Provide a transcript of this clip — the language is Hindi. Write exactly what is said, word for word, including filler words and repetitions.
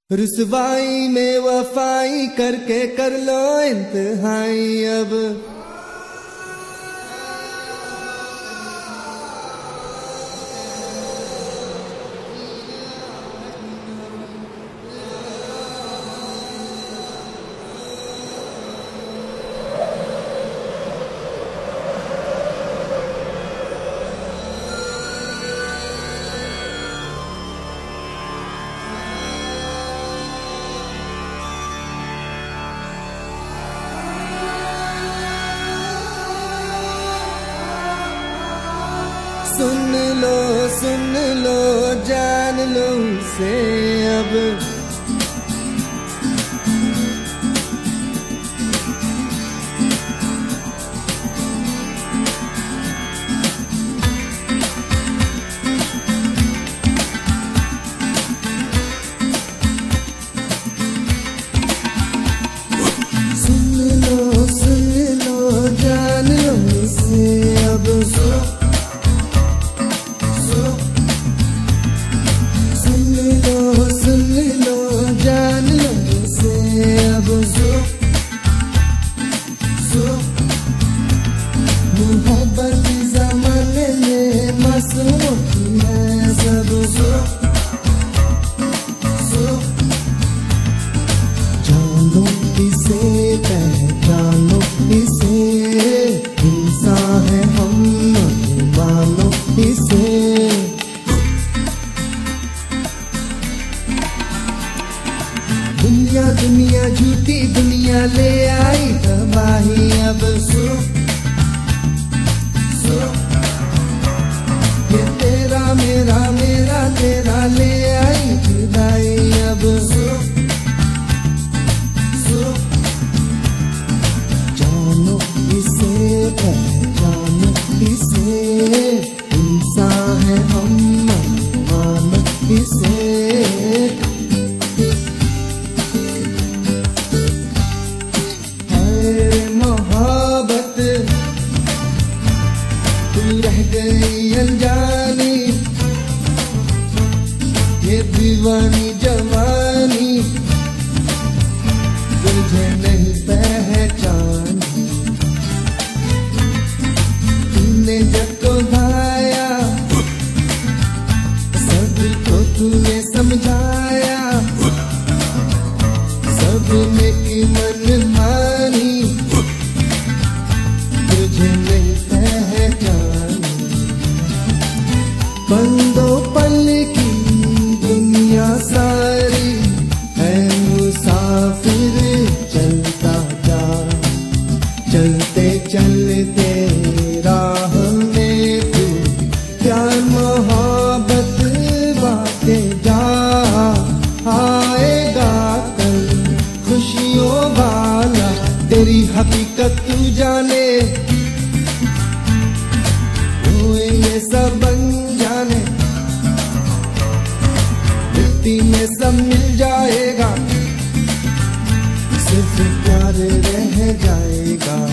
रुसवाई में वफाई करके कर लो इंतहाई अब। सुन लो सुन लो जान लो उसे अब। सुन लो सुन लो जान लो उसे अब। मोहब्बत ज़माने में मासूम है सब। जानो किसे पहचानो किसे, इंसान है हम मानो किसे। दुनिया दुनिया झूठी दुनिया ले आई तबाही अब। ये तेरा मेरा मेरा तेरा ले आई जुदाई अब। जानो किसे पहचानो किसे, इंसान है हम मानो किसे। मोहब्बत तू रह गई अनजानी, ये दीवानी जवानी तुझे नहीं पहचानी। तूने जब तो भाया सबको तूने समझाया, सबने की मन मानी तुझे नहीं पहचानी। बंदो पल की दुनिया सारी है मुसाफिर चलता जा। चलते चलते राह में तू प्यार मोहब्बत बाटे जा। आएगा कल खुशियों वाला तेरी हकीकत तू जाने। रोएंगे सब अनजाने, मिट्टी में सब मिल जाएगा, सिर्फ प्यार रह जाएगा।